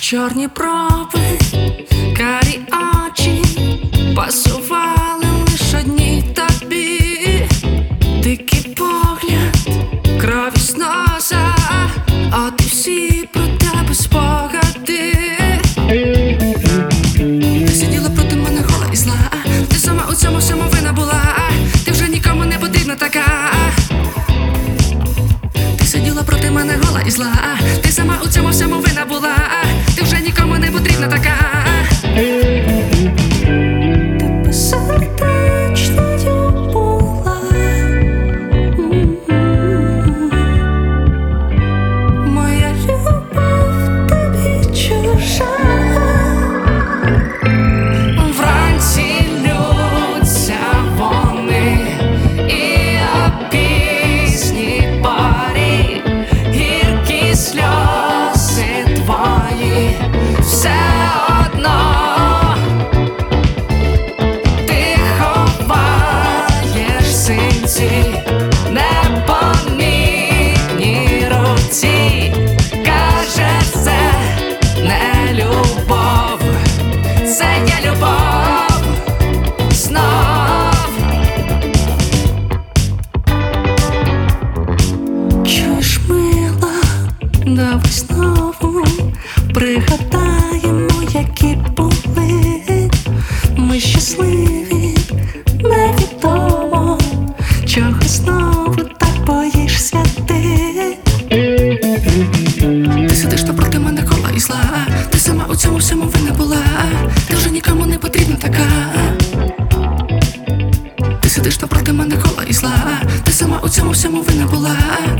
Чорні брови, карі очі пасували лиш одній тобі. Дикий погляд, крові з носа, от і всі про тебе спогади. Ти сиділа проти мене гола і зла, ти сама у цьому всьому винна була, ти вже нікому не потрібна така. Ти сиділа проти мене гола і зла, ти сама у цьому всьому винна була, ти вже нікому не потрібна така. Ти безсердечною була, моя любов тобі чужа. Вранці лються вони і о пісній парі, гіркі сльози твої все одно ти ховаєш синці, непомітні руці. Кажеш, це не любов, це є любов знов. Чуєш, мила, давай знову пригадаємо, які були ми щасливі, невідомо чого знову так боїшся ти. Ти сидиш напроти мене кола і зла, ти сама у цьому всьому винна була, ти вже нікому не потрібна така. Ти сидиш напроти мене кола і зла, ти сама у цьому всьому винна була,